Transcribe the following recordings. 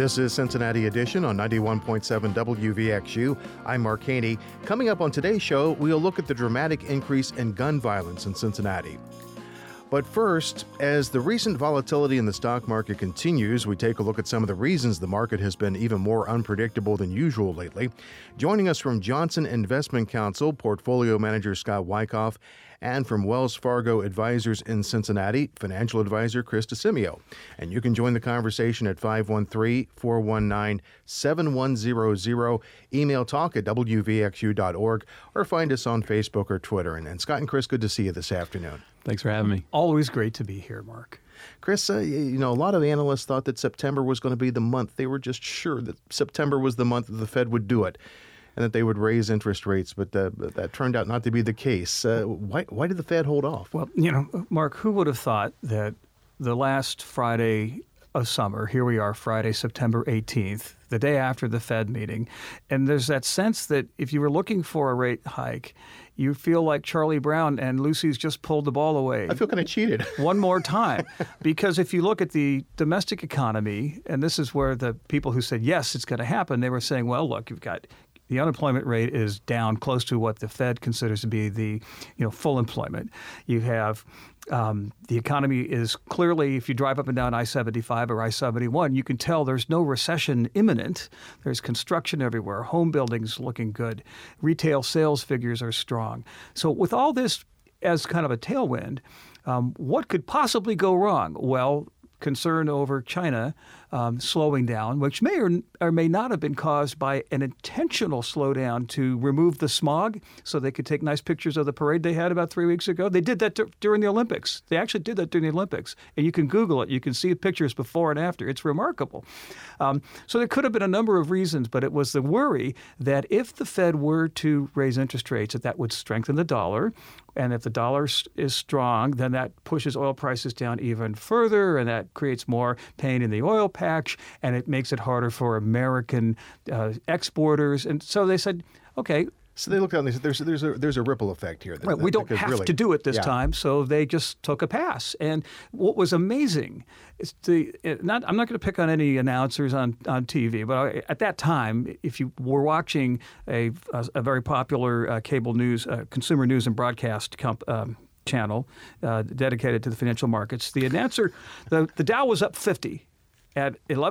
This is Cincinnati Edition on 91.7 WVXU. I'm Mark Haney. Coming up on today's show, we'll look at the dramatic increase in gun violence in Cincinnati. But first, as the recent volatility in the stock market continues, we take a look at some of the reasons the market has been even more unpredictable than usual lately. Joining us from Johnson Investment Counsel, Portfolio Manager Scott Wyckoff, and from Wells Fargo Advisors in Cincinnati, Financial Advisor Chris DeCimio. And you can join the conversation at 513-419-7100, email talk@wvxu.org, or find us on Facebook or Twitter. And Scott and Chris, good to see you this afternoon. Thanks for having me. Always great to be here, Mark. Chris, a lot of analysts thought that September was going to be the month. They were just sure that September was the month that the Fed would do it and that they would raise interest rates, but that turned out not to be the case. Why did the Fed hold off? Well, Mark, who would have thought that the last Friday of summer, here we are, Friday, September 18th, the day after the Fed meeting, and there's that sense that if you were looking for a rate hike, you feel like Charlie Brown and Lucy's just pulled the ball away. I feel kind of cheated. One more time. Because if you look at the domestic economy, and this is where the people who said, yes, it's going to happen, they were saying, well, look, you've got the unemployment rate is down close to what the Fed considers to be the full employment. You have the economy is clearly, if you drive up and down I-75 or I-71, you can tell there's no recession imminent. There's construction everywhere. Home buildings looking good. Retail sales figures are strong. So with all this as kind of a tailwind, what could possibly go wrong? Well, concern over China slowing down, which may or may not have been caused by an intentional slowdown to remove the smog so they could take nice pictures of the parade they had about 3 weeks ago. They did that during the Olympics. They actually did that during the Olympics. And you can Google it. You can see pictures before and after. It's remarkable. So there could have been a number of reasons, but it was the worry that if the Fed were to raise interest rates, that would strengthen the dollar. And if the dollar is strong, then that pushes oil prices down even further, and that creates more pain in the oil patch, and it makes it harder for American exporters. And so they said, okay. So they looked out and they said, there's a ripple effect here. Right, we don't have to do it this time, so they just took a pass. And what was amazing is I'm not going to pick on any announcers on TV, but at that time, if you were watching a very popular cable news, consumer news and broadcast channel dedicated to the financial markets, the announcer, the Dow was up 50. At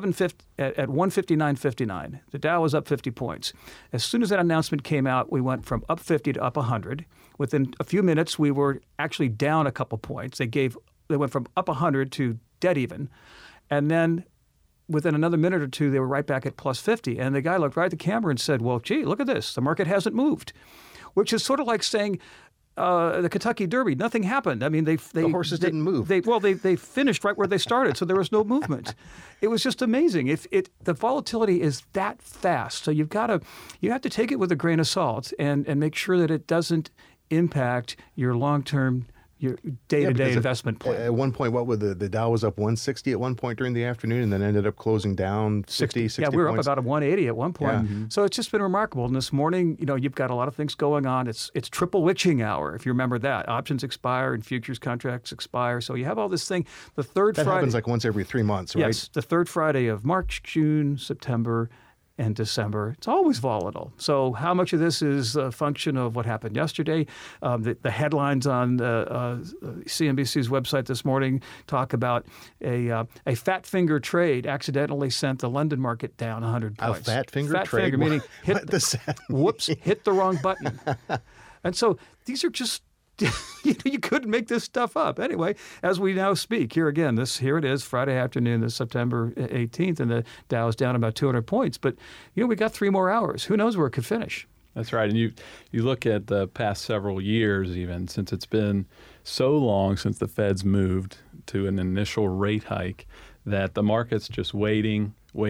159.59, the Dow was up 50 points. As soon as that announcement came out, we went from up 50 to up 100. Within a few minutes, we were actually down a couple points. They went from up 100 to dead even, and then within another minute or two, they were right back at plus 50. And the guy looked right at the camera and said, "Well, gee, look at this. The market hasn't moved," which is sort of like saying, the Kentucky Derby, nothing happened. I mean, the horses didn't move. They finished right where they started, so there was no movement. It was just amazing. The volatility is that fast, so you have to take it with a grain of salt and make sure that it doesn't impact your long-term, your day-to-day investment plan. At one point, the Dow was up 160 at one point during the afternoon, and then ended up closing down 60 Yeah, we were points. up about 180 at one point. Yeah. Mm-hmm. So it's just been remarkable. And this morning, you've got a lot of things going on. It's triple witching hour, if you remember that. Options expire and futures contracts expire. So you have all this thing. The third That Friday happens like once every 3 months, right? Yes, the third Friday of March, June, September, and December. It's always volatile. So how much of this is a function of what happened yesterday? The headlines on CNBC's website this morning talk about a fat finger trade accidentally sent the London market down 100 points. A fat finger trade? Fat finger, meaning hit the wrong button. And so these are just you couldn't make this stuff up. Anyway, as we now speak, here it is, Friday afternoon, this September 18th, and the Dow is down about 200 points. But, we got 3 more hours. Who knows where it could finish? That's right. And you look at the past several years even, since it's been so long since the Fed's moved to an initial rate hike, that the market's just waiting.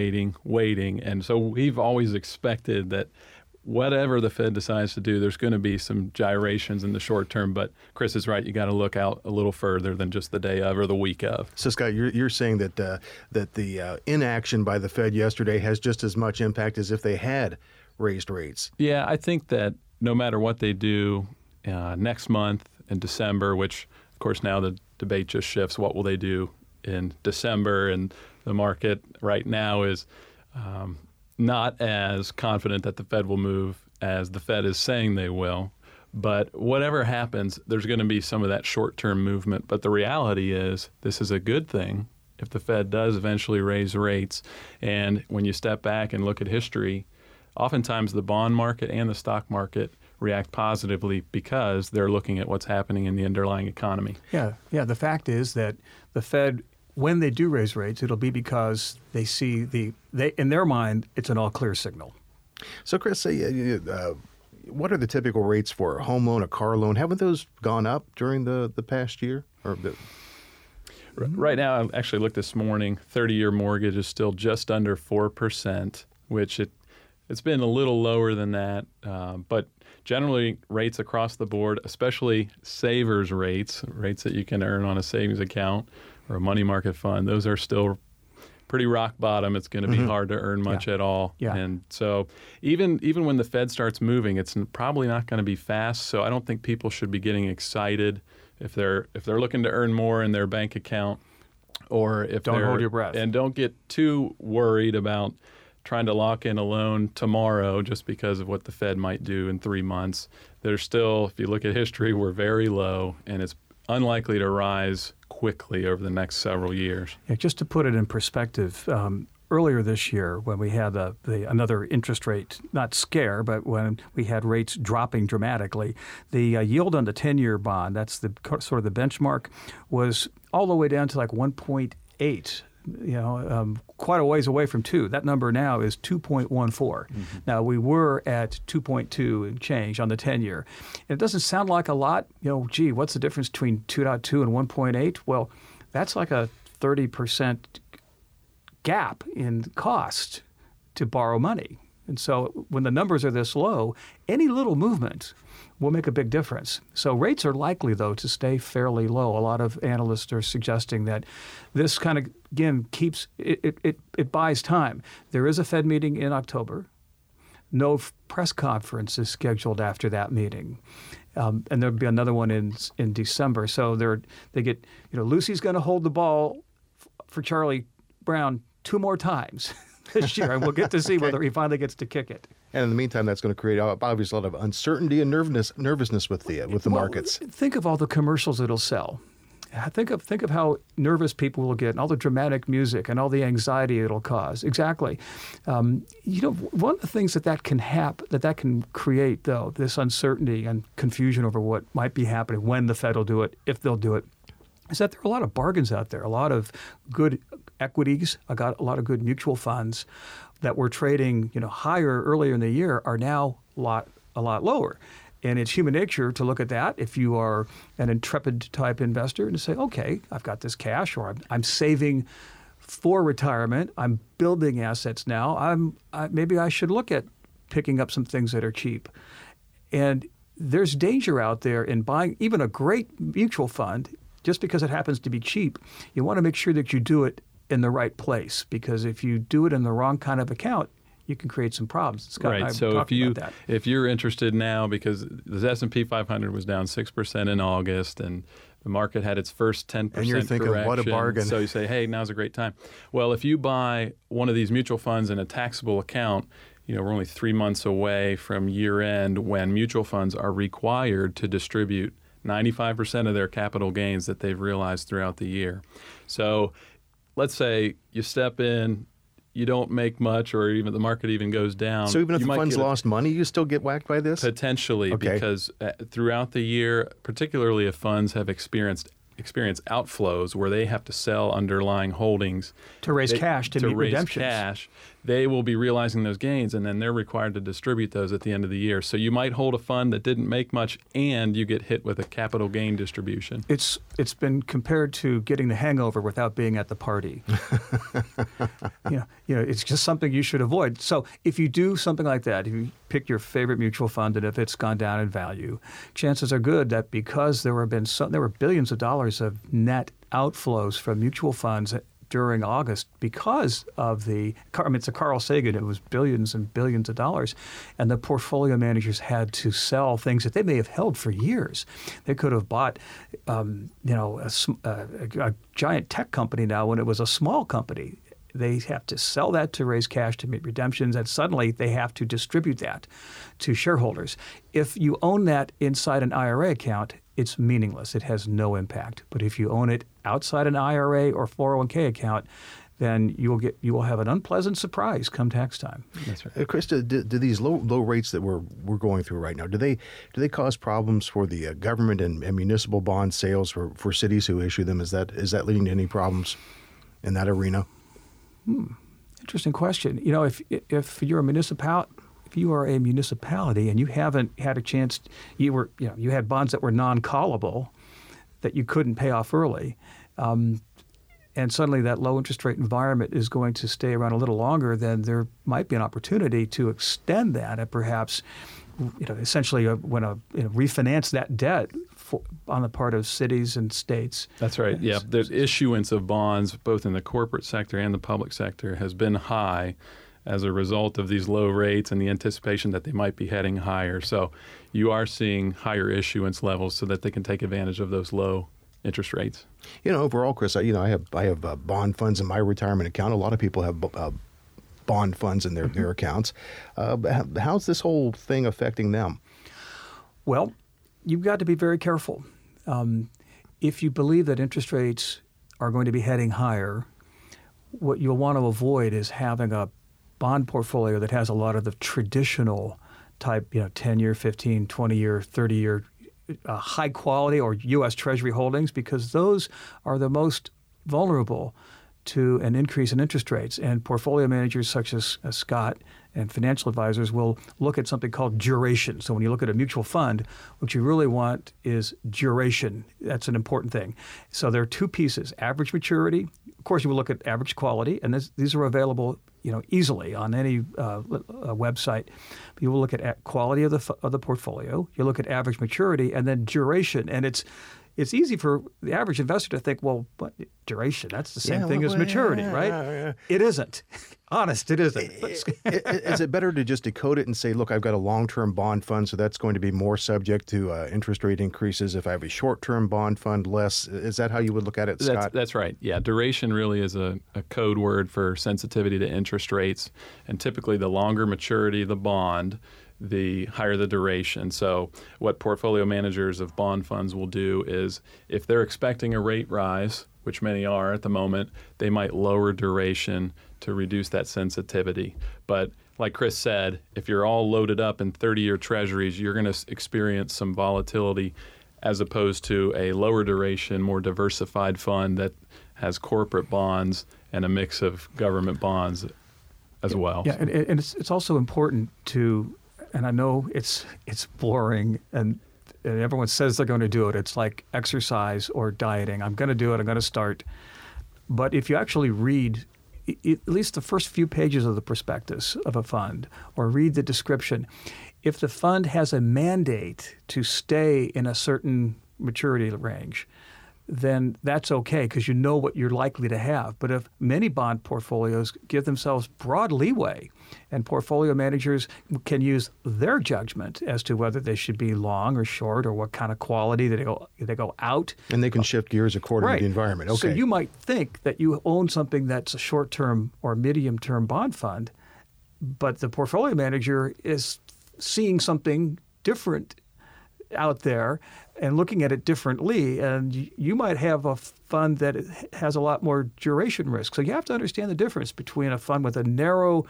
And so we've always expected that whatever the Fed decides to do, there's going to be some gyrations in the short term. But Chris is right. You got to look out a little further than just the day of or the week of. So, Scott, you're saying that the inaction by the Fed yesterday has just as much impact as if they had raised rates. Yeah, I think that no matter what they do next month in December, which, of course, now the debate just shifts. What will they do in December? And the market right now is not as confident that the Fed will move as the Fed is saying they will. But whatever happens, there's going to be some of that short-term movement. But the reality is this is a good thing if the Fed does eventually raise rates. And when you step back and look at history, oftentimes the bond market and the stock market react positively because they're looking at what's happening in the underlying economy. Yeah. The fact is that the Fed, when they do raise rates, it'll be because they see in their mind, it's an all-clear signal. So, Chris, what are the typical rates for a home loan, a car loan? Haven't those gone up during the past year? Right now, I actually looked this morning, 30-year mortgage is still just under 4%, which it's been a little lower than that. But generally, rates across the board, especially savers rates that you can earn on a savings account or a money market fund, those are still pretty rock bottom. It's going to be hard to earn much at all. Yeah. And so even when the Fed starts moving, it's probably not going to be fast. So I don't think people should be getting excited if they're looking to earn more in their bank account, or if don't hold your breath. And don't get too worried about trying to lock in a loan tomorrow just because of what the Fed might do in 3 months. They're still, if you look at history, we're very low, and it's unlikely to rise quickly over the next several years. Yeah, just to put it in perspective, earlier this year when we had another interest rate, not scare, but when we had rates dropping dramatically, the yield on the 10-year bond, that's the sort of the benchmark, was all the way down to like 1.8. Quite a ways away from 2. That number now is 2.14. Mm-hmm. Now, we were at 2.2 and change on the 10-year. It doesn't sound like a lot. Gee, what's the difference between 2.2 and 1.8? Well, that's like a 30% gap in cost to borrow money. And so when the numbers are this low, any little movement will make a big difference. So rates are likely, though, to stay fairly low. A lot of analysts are suggesting that this kind of, again, keeps it buys time. There is a Fed meeting in October. No press conference is scheduled after that meeting. And there'll be another one in December. So they get, Lucy's going to hold the ball for Charlie Brown 2 more times this year, and we'll get to see whether he finally gets to kick it. And in the meantime, that's going to create obviously a lot of uncertainty and nervousness with the markets. Think of all the commercials it'll sell. Think of how nervous people will get, and all the dramatic music, and all the anxiety it'll cause. Exactly. One of the things that can create, though, this uncertainty and confusion over what might be happening when the Fed will do it, if they'll do it, is that there are a lot of bargains out there, a lot of good equities, a lot of good mutual funds that were trading, higher earlier in the year are now a lot lower. And it's human nature to look at that if you are an intrepid type investor and to say, okay, I've got this cash, or I'm saving for retirement. I'm building assets now. Maybe I should look at picking up some things that are cheap. And there's danger out there in buying even a great mutual fund just because it happens to be cheap. You want to make sure that you do it in the right place, because if you do it in the wrong kind of account, you can create some problems. Scott and I so talked about that. If you're interested now, because the S&P 500 was down 6% in August, and the market had its first 10% and you're thinking, correction. what a bargain. So you say, hey, now's a great time. Well, if you buy one of these mutual funds in a taxable account, we're only 3 months away from year end when mutual funds are required to distribute 95% of their capital gains that they've realized throughout the year. So let's say you step in, you don't make much, or even the market even goes down. So even if the fund's lost money, you still get whacked by this? Potentially, because throughout the year, particularly if funds have experienced outflows where they have to sell underlying holdings to raise cash to meet redemptions. Cash, they will be realizing those gains, and then they're required to distribute those at the end of the year. So you might hold a fund that didn't make much, and you get hit with a capital gain distribution. It's been compared to getting the hangover without being at the party. It's just something you should avoid. So if you do something like that, if you pick your favorite mutual fund, and if it's gone down in value, chances are good that because there were billions of dollars of net outflows from mutual funds during August because of it's a Carl Sagan, it was billions and billions of dollars, and the portfolio managers had to sell things that they may have held for years. They could have bought, a giant tech company now when it was a small company. they have to sell that to raise cash to meet redemptions, and suddenly they have to distribute that to shareholders. If you own that inside an IRA account, it's meaningless. It has no impact. But if you own it outside an IRA or 401k account, then you will have an unpleasant surprise come tax time. That's right. Krista, do these low rates that we're going through right now, do they cause problems for the government and municipal bond sales for cities who issue them? Is that leading to any problems in that arena? Interesting question. If you're if you are a municipality and you haven't had a chance, you had bonds that were non-callable that you couldn't pay off early. And suddenly that low interest rate environment is going to stay around a little longer, then there might be an opportunity to extend that and perhaps, essentially refinance that debt on the part of cities and states. That's right. Yeah, the issuance of bonds, both in the corporate sector and the public sector, has been high as a result of these low rates and the anticipation that they might be heading higher. So you are seeing higher issuance levels so that they can take advantage of those low interest rates. Overall, Chris, I have bond funds in my retirement account. A lot of people have bond funds in their accounts. How's this whole thing affecting them? Well, you've got to be very careful. If you believe that interest rates are going to be heading higher, what you'll want to avoid is having a bond portfolio that has a lot of the traditional type, 10-year, 15, 20-year, 30-year high quality or U.S. Treasury holdings, because those are the most vulnerable to an increase in interest rates. And portfolio managers such as Scott and financial advisors will look at something called duration. So when you look at a mutual fund, what you really want is duration. That's an important thing. So there are two pieces: average maturity. Of course, you will look at average quality, and these are available easily on any website. But you will look at quality of the portfolio. You look at average maturity, and then duration. And it's easy for the average investor to think, well, but duration, that's the same thing as maturity, right? Yeah. It isn't. Honest, it isn't. Is it better to just decode it and say, look, I've got a long-term bond fund, so that's going to be more subject to interest rate increases. If I have a short-term bond fund, less. Is that how you would look at it, Scott? That's right. Yeah, duration really is a code word for sensitivity to interest rates. And typically the longer maturity of the bond, the higher the duration. So what portfolio managers of bond funds will do is, if they're expecting a rate rise, which many are at the moment, they might lower duration to reduce that sensitivity. But like Chris said, if you're all loaded up in 30-year treasuries, you're going to experience some volatility, as opposed to a lower duration, more diversified fund that has corporate bonds and a mix of government bonds as well. Yeah, and it's also important to, and I know it's boring, and everyone says they're going to do it. It's like exercise or dieting. I'm going to do it. I'm going to start. But if you actually read at least the first few pages of the prospectus of a fund, or read the description, if the fund has a mandate to stay in a certain maturity range, then that's okay, because you know what you're likely to have. But if many bond portfolios give themselves broad leeway, and portfolio managers can use their judgment as to whether they should be long or short, or what kind of quality they go out. And they can shift gears according to the environment. Okay. So you might think that you own something that's a short-term or medium-term bond fund, but the portfolio manager is seeing something different out there and looking at it differently, and you might have a fund that has a lot more duration risk. So you have to understand the difference between a fund with a narrow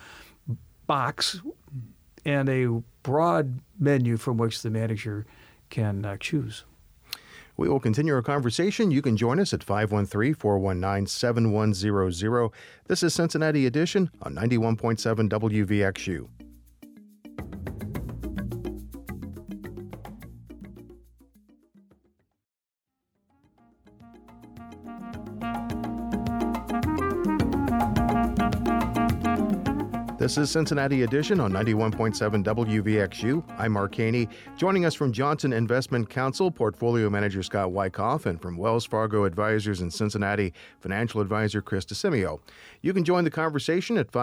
box and a broad menu from which the manager can choose. We will continue our conversation. You can join us at 513-419-7100. This is Cincinnati Edition on 91.7 WVXU. This is Cincinnati Edition on 91.7 WVXU. I'm Mark Haney. Joining us from Johnson Investment Counsel, Portfolio Manager Scott Wyckoff, and from Wells Fargo Advisors in Cincinnati, Financial Advisor Chris DeCimio. You can join the conversation at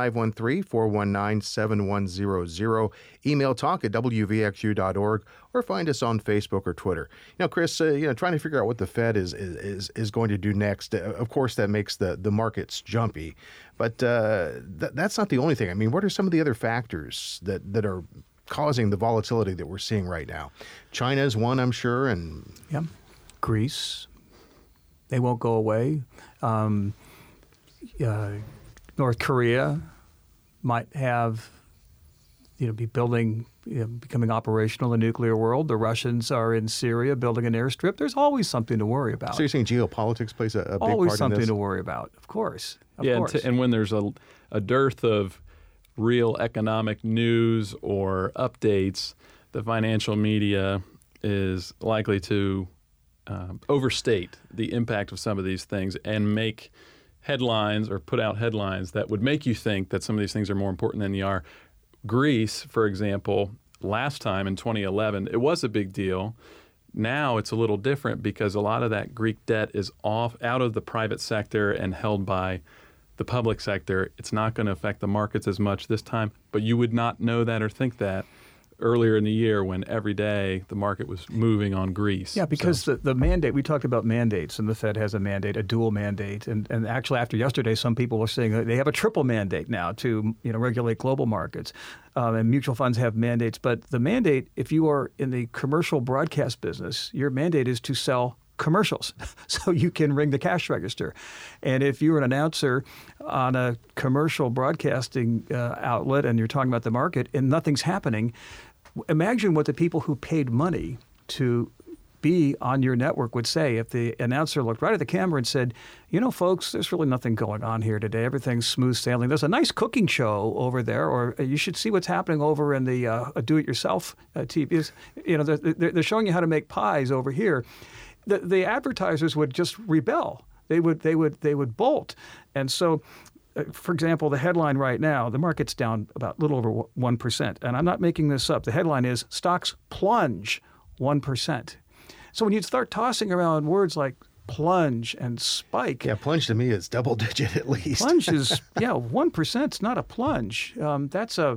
513-419-7100, email talk@wvxu.org, or find us on Facebook or Twitter. Chris, trying to figure out what the Fed is going to do next. Of course, that makes the markets jumpy. But that's not the only thing. I mean, what are some of the other factors that are causing the volatility that we're seeing right now? China's one, I'm sure, and Greece, they won't go away. North Korea might have, be building, becoming operational in the nuclear world. The Russians are in Syria building an airstrip. There's always something to worry about. So you're saying geopolitics plays a big part in this? Always something to worry about, of course. Of course. And when there's a dearth of real economic news or updates, the financial media is likely to overstate the impact of some of these things and make headlines or put out headlines that would make you think that some of these things are more important than they are. Greece, for example, last time in 2011, it was a big deal. Now it's a little different because a lot of that Greek debt is out of the private sector and held by the public sector. It's not going to affect the markets as much this time, but you would not know that or think that earlier in the year when every day the market was moving on Greece. Yeah, because the mandate, we talked about mandates, and the Fed has a mandate, a dual mandate. And actually after yesterday, some people were saying that they have a triple mandate now to regulate global markets. And mutual funds have mandates. But the mandate, if you are in the commercial broadcast business, your mandate is to sell commercials so you can ring the cash register. And if you're an announcer on a commercial broadcasting outlet and you're talking about the market and nothing's happening, imagine what the people who paid money to be on your network would say if the announcer looked right at the camera and said, folks, there's really nothing going on here today. Everything's smooth sailing. There's a nice cooking show over there, or you should see what's happening over in the do-it-yourself TV. They're showing you how to make pies over here. The advertisers would just rebel. They would bolt. And so, for example, the headline right now, the market's down about a little over 1%. And I'm not making this up. The headline is stocks plunge 1%. So when you start tossing around words like plunge and spike. Yeah, plunge to me is double digit at least. Plunge is, 1% is not a plunge. That's a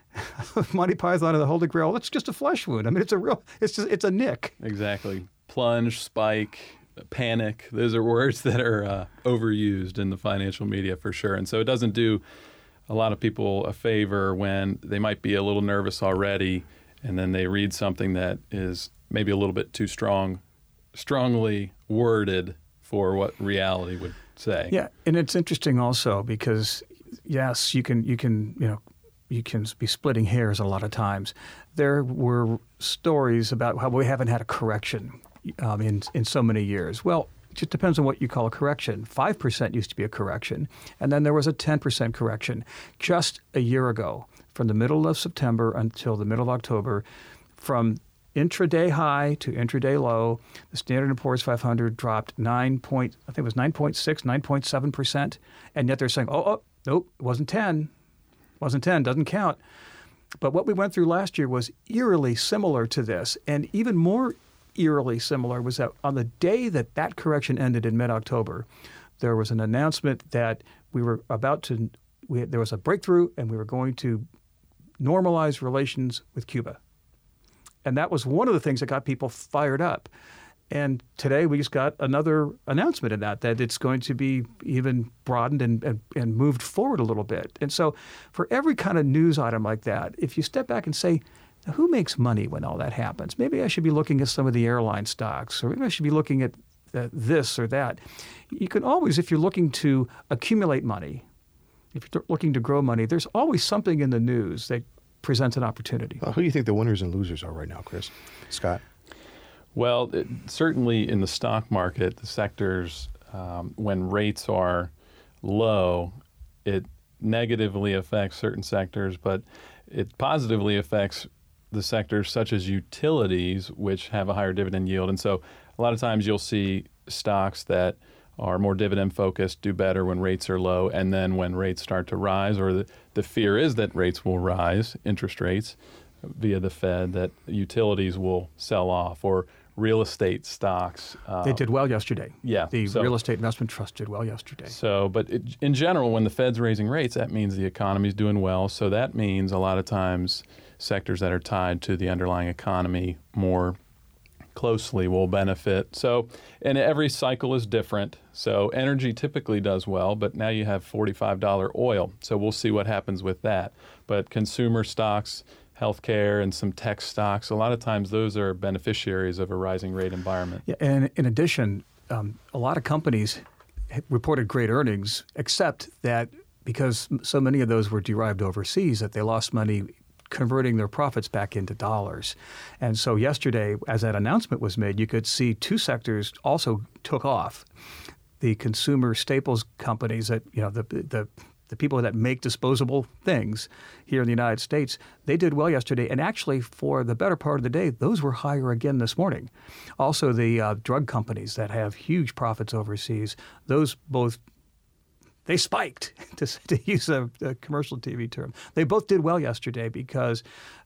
Monty Python and the Holy Grail. It's just a flesh wound. I mean, it's a nick. Exactly. Plunge, spike, panic. Those are words that are overused in the financial media for sure. And so it doesn't do a lot of people a favor when they might be a little nervous already and then they read something that is maybe a little bit too strongly worded for what reality would say. Yeah, and it's interesting also because, yes, you can be splitting hairs a lot of times. There were stories about how we haven't had a correction in so many years. Well, it just depends on what you call a correction. 5% used to be a correction, and then there was a 10% correction just a year ago, from the middle of September until the middle of October, from intraday high to intraday low. The Standard & Poor's 500 dropped 9.7%, and yet they're saying, nope, it wasn't 10. Wasn't 10, doesn't count. But what we went through last year was eerily similar to this, and even more eerily similar was that on the day that correction ended in mid-October, there was an announcement that there was a breakthrough and we were going to normalize relations with Cuba. And that was one of the things that got people fired up. And today we just got another announcement in that it's going to be even broadened and moved forward a little bit. And so for every kind of news item like that, if you step back and say, now, who makes money when all that happens? Maybe I should be looking at some of the airline stocks, or maybe I should be looking at this or that. You can always, if you're looking to accumulate money, if you're looking to grow money, there's always something in the news that presents an opportunity. Well, who do you think the winners and losers are right now, Chris? Scott? Well, certainly in the stock market, the sectors, when rates are low, it negatively affects certain sectors, but it positively affects the sectors such as utilities, which have a higher dividend yield. And so a lot of times you'll see stocks that are more dividend focused do better when rates are low, and then when rates start to rise, or the fear is that rates will rise, interest rates via the Fed, that utilities will sell off, or real estate stocks. They did well yesterday. Yeah. The Real Estate Investment Trust did well yesterday. So, but in general, when the Fed's raising rates, that means the economy's doing well. So that means a lot of times sectors that are tied to the underlying economy more closely will benefit. So, and every cycle is different. So energy typically does well, but now you have $45 oil. So we'll see what happens with that. But consumer stocks, healthcare, and some tech stocks, a lot of times those are beneficiaries of a rising rate environment. Yeah, and in addition, a lot of companies reported great earnings, except that because so many of those were derived overseas, that they lost money converting their profits back into dollars. And so yesterday, as that announcement was made, you could see two sectors also took off. The consumer staples companies that, the people that make disposable things here in the United States, they did well yesterday. And actually, for the better part of the day, those were higher again this morning. Also, the drug companies that have huge profits overseas, those both, they spiked, to use a commercial TV term. They both did well yesterday because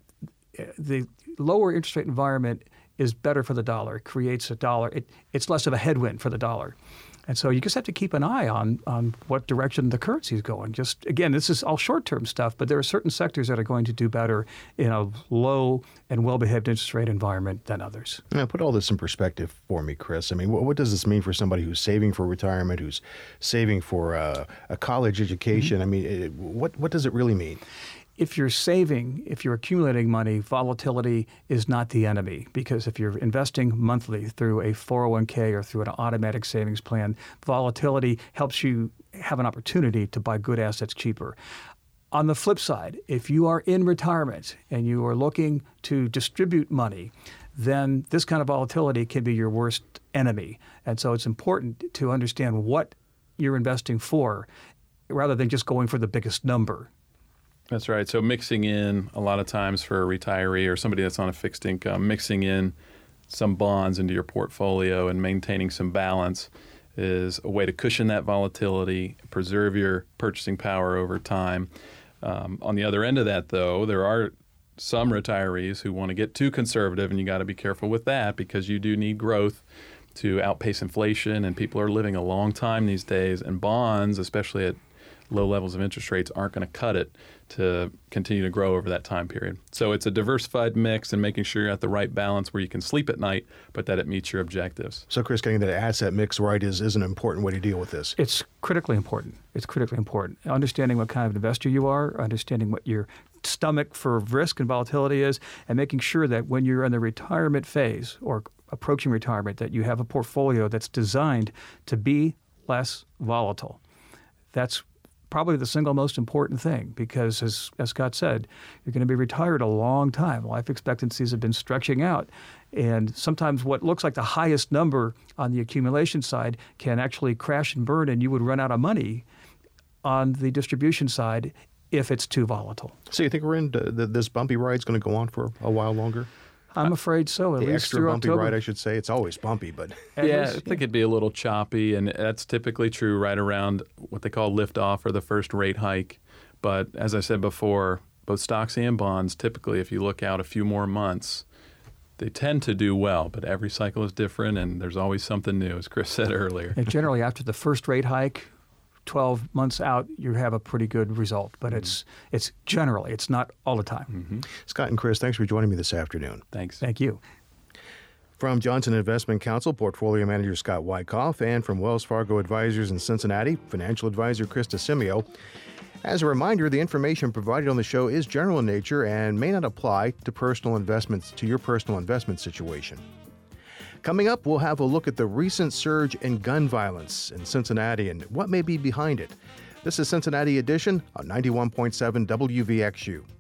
the lower interest rate environment is better for the dollar. It creates a dollar. It's less of a headwind for the dollar. And so you just have to keep an eye on what direction the currency is going. Just, again, this is all short-term stuff, but there are certain sectors that are going to do better in a low and well-behaved interest rate environment than others. Now, put all this in perspective for me, Chris. I mean, what does this mean for somebody who's saving for retirement, who's saving for a college education? Mm-hmm. I mean, what does it really mean? If you're saving, if you're accumulating money, volatility is not the enemy, because if you're investing monthly through a 401k or through an automatic savings plan, volatility helps you have an opportunity to buy good assets cheaper. On the flip side, if you are in retirement and you are looking to distribute money, then this kind of volatility can be your worst enemy. And so it's important to understand what you're investing for rather than just going for the biggest number. That's right. So mixing in a lot of times for a retiree or somebody that's on a fixed income, mixing in some bonds into your portfolio and maintaining some balance is a way to cushion that volatility, preserve your purchasing power over time. On the other end of that, though, there are some retirees who want to get too conservative, and you got to be careful with that because you do need growth to outpace inflation, and people are living a long time these days, and bonds, especially at low levels of interest rates, aren't going to cut it to continue to grow over that time period. So it's a diversified mix and making sure you're at the right balance where you can sleep at night, but that it meets your objectives. So, Chris, getting that asset mix right is an important way to deal with this. It's critically important. It's critically important. Understanding what kind of investor you are, understanding what your stomach for risk and volatility is, and making sure that when you're in the retirement phase or approaching retirement, that you have a portfolio that's designed to be less volatile. That's probably the single most important thing because, as Scott said, you're going to be retired a long time. Life expectancies have been stretching out. And sometimes what looks like the highest number on the accumulation side can actually crash and burn, and you would run out of money on the distribution side if it's too volatile. So you think we're in this bumpy ride's going to go on for a while longer? I'm afraid so. At the least extra through bumpy October. ride, I should say. It's always bumpy, but yeah, I think it'd be a little choppy, and that's typically true right around what they call liftoff or the first rate hike. But as I said before, both stocks and bonds, typically, if you look out a few more months, they tend to do well. But every cycle is different, and there's always something new, as Chris said earlier. And generally, after the first rate hike, 12 months out, you have a pretty good result. But it's generally, it's not all the time. Mm-hmm. Scott and Chris, thanks for joining me this afternoon. Thanks. Thank you. From Johnson Investment Counsel, Portfolio Manager Scott Wyckoff, and from Wells Fargo Advisors in Cincinnati, Financial Advisor Chris DeSimio. As a reminder, the information provided on the show is general in nature and may not apply to your personal investment situation. Coming up, we'll have a look at the recent surge in gun violence in Cincinnati and what may be behind it. This is Cincinnati Edition on 91.7 WVXU.